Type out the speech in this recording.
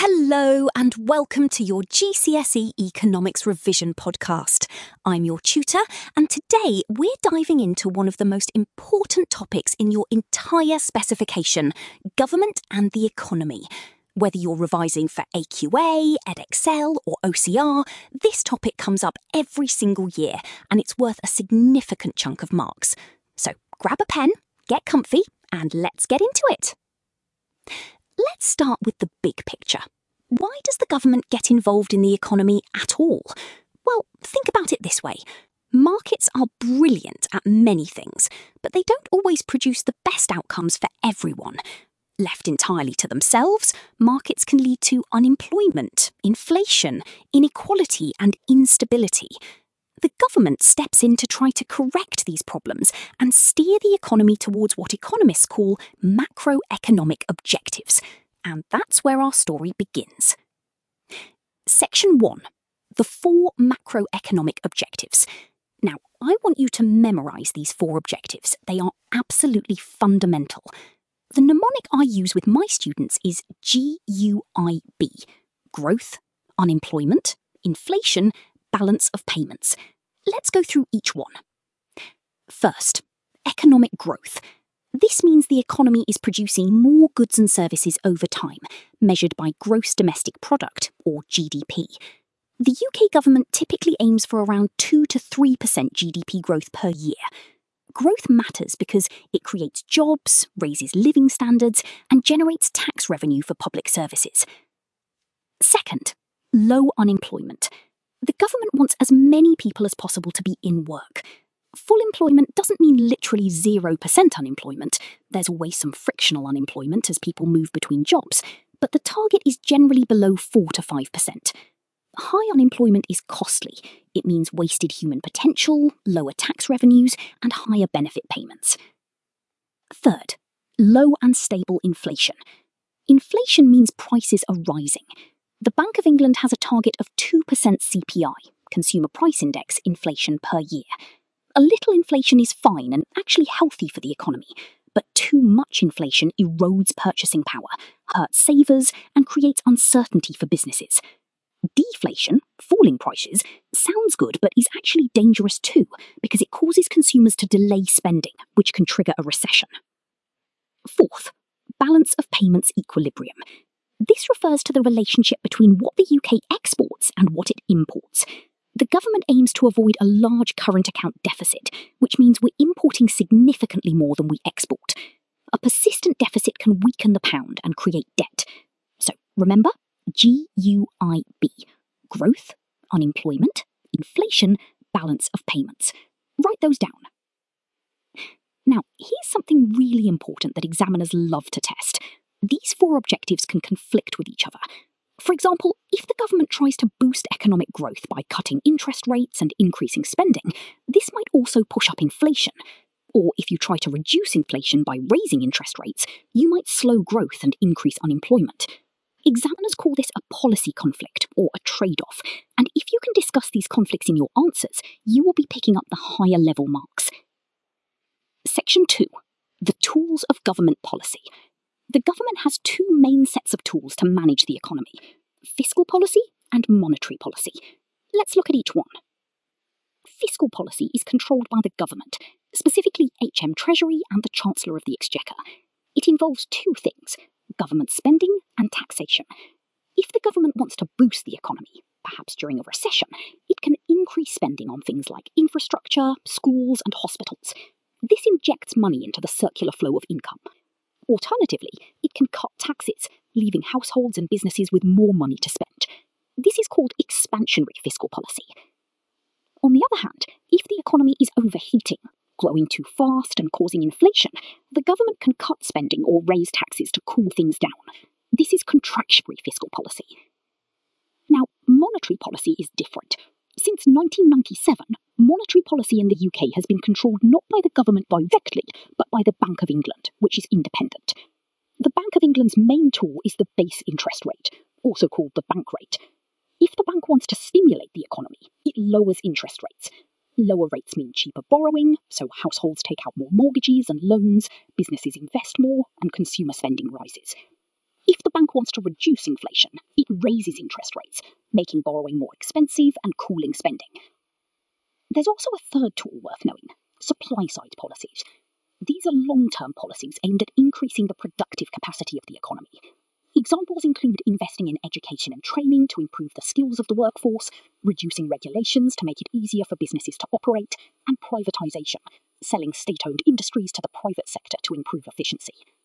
Hello and welcome to your GCSE Economics Revision podcast. I'm your tutor and today we're diving into one of the most important topics in your entire specification, government and the economy. Whether you're revising for AQA, Edexcel or OCR, this topic comes up every single year and it's worth a significant chunk of marks. So grab a pen, get comfy and let's get into it. Let's start with the big picture. Why does the government get involved in the economy at all? Well, think about it this way. Markets are brilliant at many things, but they don't always produce the best outcomes for everyone. Left entirely to themselves, markets can lead to unemployment, inflation, inequality and instability. The government steps in to try to correct these problems and steer the economy towards what economists call macroeconomic objectives. And that's where our story begins. Section 1. The 4 macroeconomic objectives. Now, I want you to memorise these 4 objectives. They are absolutely fundamental. The mnemonic I use with my students is GUIB. Growth, unemployment, inflation, balance of payments. Let's go through each one. First, economic growth. This means the economy is producing more goods and services over time, measured by gross domestic product, or GDP. The UK government typically aims for around 2 to 3% GDP growth per year. Growth matters because it creates jobs, raises living standards, and generates tax revenue for public services. Second, low unemployment. The government wants as many people as possible to be in work. Full employment doesn't mean literally 0% unemployment. There's always some frictional unemployment as people move between jobs, but the target is generally below 4 to 5%. High unemployment is costly. It means wasted human potential, lower tax revenues, and higher benefit payments. Third, low and stable inflation. Inflation means prices are rising. The Bank of England has a target of 2% CPI, Consumer Price Index, inflation per year. A little inflation is fine and actually healthy for the economy, but too much inflation erodes purchasing power, hurts savers, and creates uncertainty for businesses. Deflation, falling prices, sounds good but is actually dangerous too, because it causes consumers to delay spending, which can trigger a recession. Fourth, balance of payments equilibrium. This refers to the relationship between what the UK exports and what it imports. The government aims to avoid a large current account deficit, which means we're importing significantly more than we export. A persistent deficit can weaken the pound and create debt. So remember, GUIB. Growth, unemployment, inflation, balance of payments. Write those down. Now, here's something really important that examiners love to test. These 4 objectives can conflict with each other. For example, if the government tries to boost economic growth by cutting interest rates and increasing spending, this might also push up inflation. Or if you try to reduce inflation by raising interest rates, you might slow growth and increase unemployment. Examiners call this a policy conflict or a trade-off, and if you can discuss these conflicts in your answers, you will be picking up the higher level marks. Section 2. The tools of government policy. The government has 2 main sets of tools to manage the economy: fiscal policy and monetary policy. Let's look at each one. Fiscal policy is controlled by the government, specifically HM Treasury and the Chancellor of the Exchequer. It involves 2 things: government spending and taxation. If the government wants to boost the economy, perhaps during a recession, it can increase spending on things like infrastructure, schools and hospitals. This injects money into the circular flow of income. Alternatively, it can cut taxes, leaving households and businesses with more money to spend. This is called expansionary fiscal policy. On the other hand, if the economy is overheating, growing too fast and causing inflation, the government can cut spending or raise taxes to cool things down. This is contractionary fiscal policy. Now, monetary policy is different. Since 1997, monetary policy in the UK has been controlled not by the government directly, but by the Bank of England, which is independent. The Bank of England's main tool is the base interest rate, also called the bank rate. If the bank wants to stimulate the economy, it lowers interest rates. Lower rates mean cheaper borrowing, so households take out more mortgages and loans, businesses invest more, and consumer spending rises. If the bank wants to reduce inflation, it raises interest rates, making borrowing more expensive and cooling spending. There's also a third tool worth knowing: supply-side policies. These are long-term policies aimed at increasing the productive capacity of the economy. Examples include investing in education and training to improve the skills of the workforce, reducing regulations to make it easier for businesses to operate, and privatisation, selling state-owned industries to the private sector to improve efficiency.